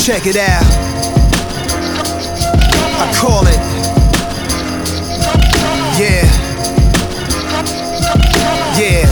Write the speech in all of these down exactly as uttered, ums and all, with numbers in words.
Check it out. I call it. Yeah. Yeah.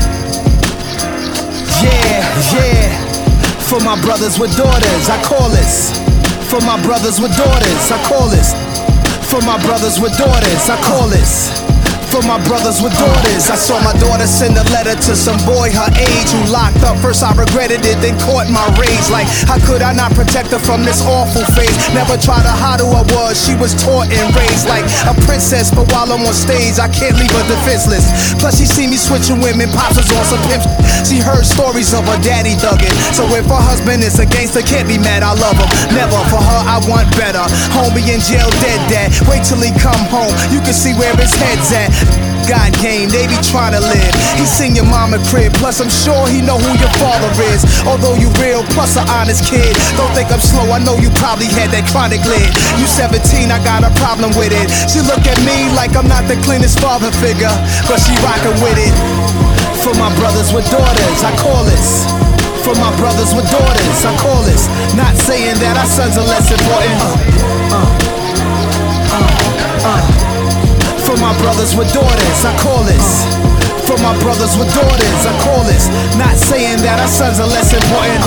Yeah, yeah. For my brothers with daughters, I call this. For my brothers with daughters, I call this. For my brothers with daughters, I call this. For my brothers with daughters, I saw my daughter send a letter to some boy her age who locked up. First I regretted it, then caught my rage. Like, how could I not protect her from this awful phase? Never tried to hide who I was, she was taught and raised like a princess. But while I'm on stage, I can't leave her defenseless. Plus she see me switching women, pops was on some pimp. She heard stories of her daddy thugging. So if her husband is a gangster, can't be mad, I love him. Never, for her I want better. Homie in jail, dead dad. Wait till he come home, you can see where his head's at. God game, they be trying to live. He seen your mama crib, plus I'm sure he know who your father is. Although you real, plus an honest kid. Don't think I'm slow, I know you probably had that chronic lid. You seventeen, I got a problem with it. She look at me like I'm not the cleanest father figure, but she rockin' with it. For my brothers with daughters, I call this. For my brothers with daughters, I call this. Not saying that our sons are less important. Uh, uh, uh, uh. For my brothers with daughters, I call this. For my brothers with daughters, I call this. Not saying that our sons are less important.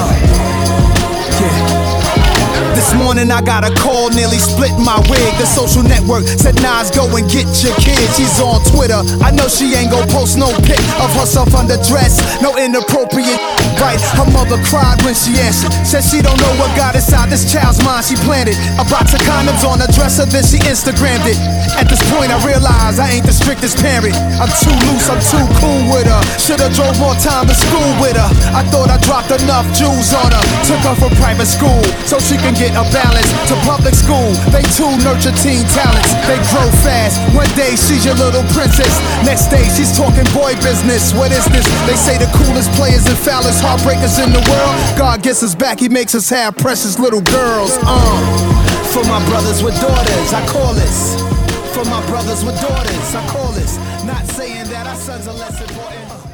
Yeah. This morning I got a call, nearly split my wig. The social network said Nas, go and get your kid. She's on Twitter, I know she ain't gon' post no pic of herself underdressed. No inappropriate right. Her mother cried when she answered, said she don't know what got inside this child's mind. She planted a box of condoms on her dresser, then she Instagrammed it. At this point I realize I ain't the strictest parent. I'm too loose, I'm too cool with her. Should've drove more time to school with her. I thought I dropped enough jewels on her. Took her from private school so she can get a balance. To public school, they too nurture teen talents. They grow fast, one day she's your little princess. Next day she's talking boy business. What is this? They say the coolest players and foulest heartbreakers in the world. God gets us back, he makes us have precious little girls. Uh. For my brothers with daughters, I call this. For my brothers with daughters, I call this. Not saying that our sons are less important.